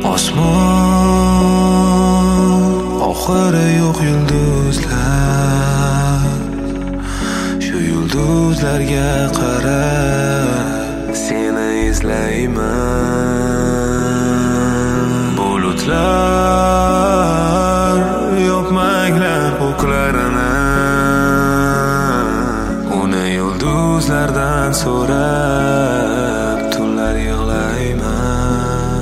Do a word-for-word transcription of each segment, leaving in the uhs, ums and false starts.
Osmon oxiri yo'q yulduzlar, shu yulduzlarga qarab seni izlayman. Bulutlar yopmanglar ko'klarini, uni yulduzlardan so'rab tunlar yig'layman.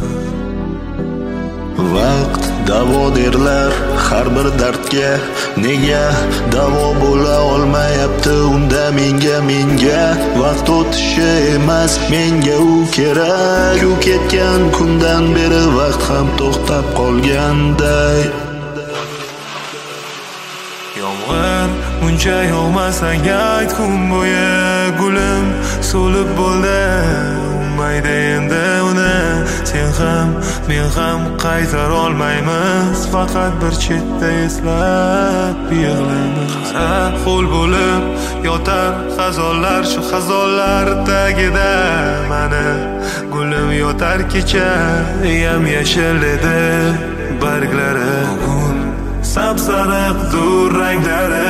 Vaqt davo derlar har bir dardga, nega davo bo'la olmayapti unda menga menga vaqt o'tishi emas menga u kerak. Ku ketgan kundan beri vaqt ham to'xtab qolganday. Yomg'ir muncha yog'masang ayt kun bo'yi, gulim so'lib bo'ldi mayda endi uni. Sen ham men ham qaytara olmaymiz, faqat bir chetda eslab yig'laymiz. Qara ho'l bo'lib yotar xazonlar, shu xazonlar tagida mani gulim yotar. Kecha yam yashil edi barglari, bugun sapsariq dur ranglari.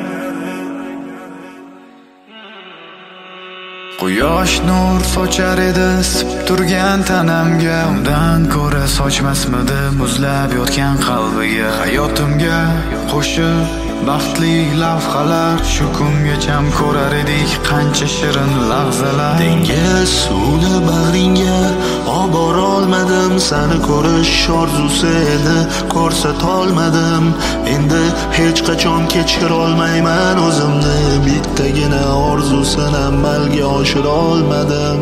Quyosh nur sochar edi isib turgan tanamga, undan ko'ra sochmasmidi muzlab yotgan qalbiga. Hayotimga qo'shib baxtli lavhalar, shu kungacham ko'rar edik qancha shirin lahzalar. Dengiz suvni bag'ringga olib bora olmadim, seni ko'rish orzusi edi ko'rsatolmadim. Endi hech qachon kechira olmayman o'zimni, bittagina orzusini amalga oshira olmadim.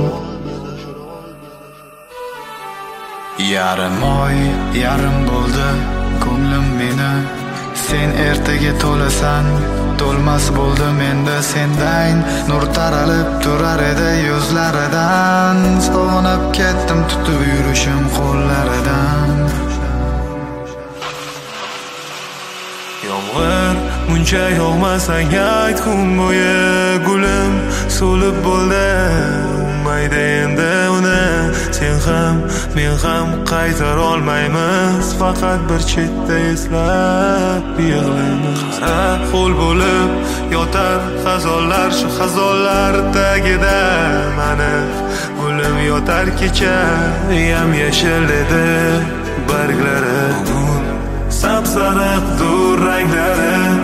Yarim oy yarim bo'ldi ko'nglim meni, sen ertaga to'lasan to'lmas bo'ldi menda. Sendan nur taralib turar edi yuzlaridan, sog'inib ketdim tutib yurishim qo'llaridan. Yomg'ir muncha yog'masang ayt kun bo'yi, gulim so'lib bo'ldi mayda endi uni. Sen ham men ham qaytara olmaymiz, faqat bir chetda eslab yig'laymiz. Qara ho'l bo'lib yotar xazonlar, shu xazonlar tagida mani gulim yotar. Kecha yam yashil edi barglari, bugun sapsariq dur ranglari.